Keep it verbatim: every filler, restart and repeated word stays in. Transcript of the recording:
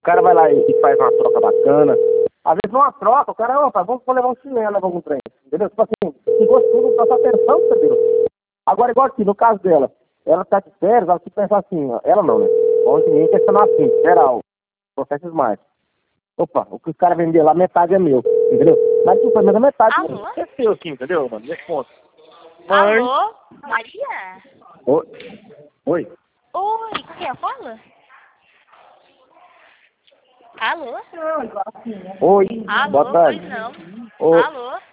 O cara vai lá e faz uma troca bacana. Às vezes numa troca, o cara, opa, vamos levar um chinelo, levar um trem. Entendeu? Tipo assim, ficou tudo na sua atenção, entendeu? Agora, igual aqui, no caso dela, ela tá de férias, ela se pensa assim, ó, ela não, né? Ontem ninguém questionou assim, geral, processo Smart. Opa, o que os caras vender lá, metade é meu, entendeu? Mas tipo, mas a metade Alô? é seu, assim, entendeu, mano? Nesse ponto. Mãe. Alô? Maria? Oi? Oi? Oi, com quem fala? Alô? Oi? Alô? Boa tarde. Pois não. Oi. Alô?